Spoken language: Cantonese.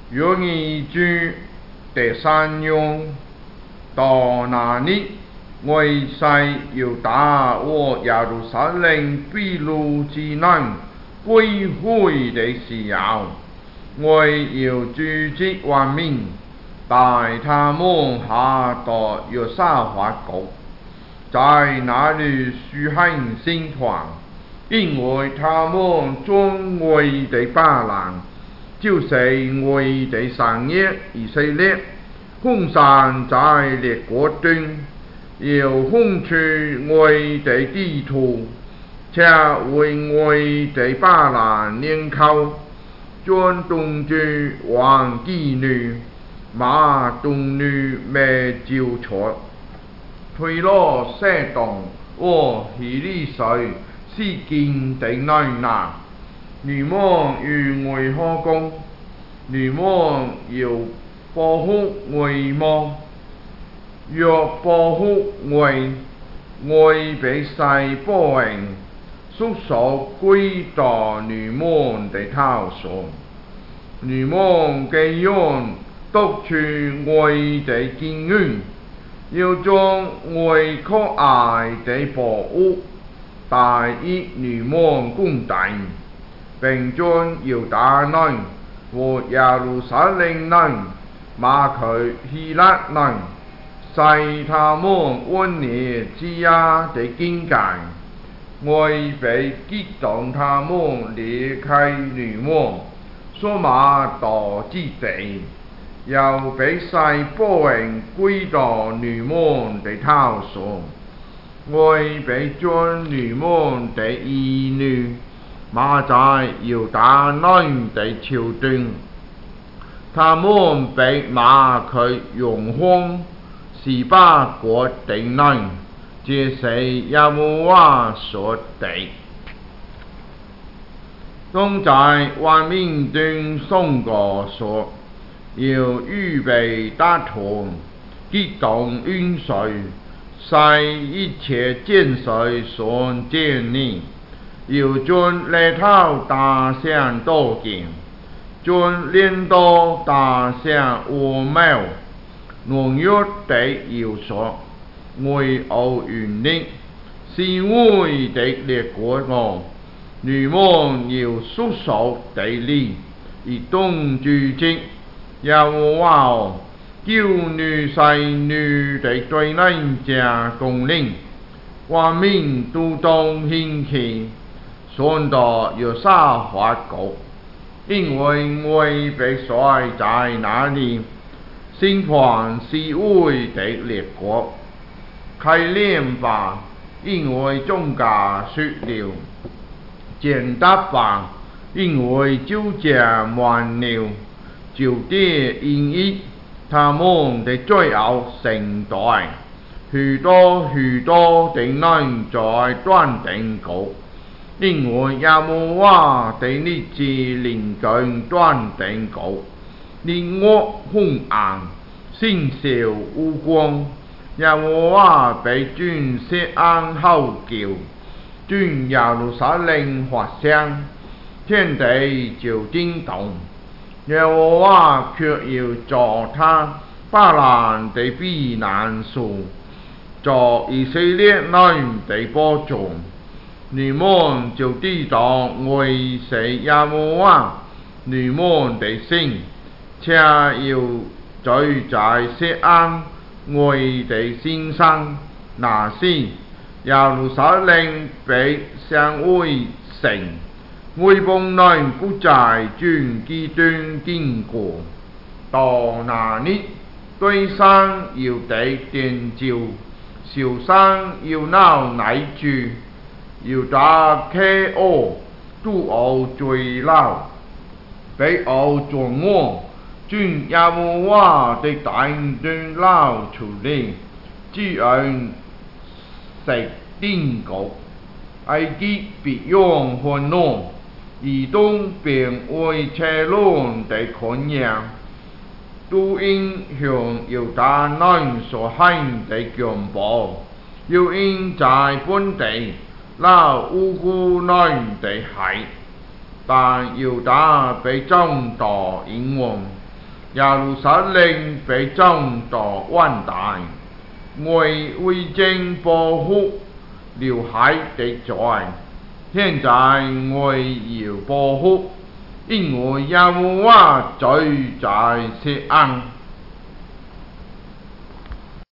愿意住第三样，到那里为世要打我耶路撒冷被掳之难归回的时候，我要组织万民，带他们下到约沙法国，在那里举行新团，因为他们尊为的巴兰，就是为的上业以色列，分散在列国中，要轰出为的地图，且为我的巴兰年口，专动住王妓女，马动女未招错，推罗西东和希利水是见的难难，你们与为何讲？你们要保护为么？若保护为被世保应，叔叔归到你们的头上，你们嘅样督促为的经验，要将为可爱的宝物带于你们宫殿，并将犹大人和耶路撒冷人马去希拉人，使他们温热之家的境界，为被激动他们离开你们所马到之地，又被世保应归到你们的头上，为被将你们的儿女马在犹大人的桥中，他们被马去用荒十八国的人，这是耶和华说的。当在万民中颂歌说，要预备大团，激动运水，使一切建水所建立，要将犁头打向刀剑，将镰刀打向鹅毛，农药的要索，为奥运力，是为的列国我。你们要叔守地理，以动主织，耶和华哦，叫女婿女的对人家公领，万民都当兴起，上到约沙法国，因为我被甩在那里，心烦是为的列国，开脸吧，因为庄稼熟了。剪搭吧，因为酒价完了，就地因一，他们的罪恶成大，许多许多的人在断定过，因为耶和华的日子临近断定过，烈恶昏暗，星宿无光，耶和华被转舌安吼叫。转耶路撒冷发声，天地就震动。耶和华却要做他巴兰的避难所，做以色列人的保障。你们就知道为是耶和华你们的神，且要聚在錫安为的心上，那時耶路撒冷被成为城，外邦人不再轉極端經過，到那里對山要地電照，小山要鬧奶住，要打開軛，都軛最撈，被軛撞我，轉耶和華的大段撈出嚟，只按食定局，埃及必用歡樂，以東便為車輪的群羊，都因向猶大人所行的強暴，又因在本地撈無辜人的害，但猶大被眾多引誘， 耶路撒冷被众夺万代，我为正保护留海的罪，现在我要保护，因为耶和华罪在錫安。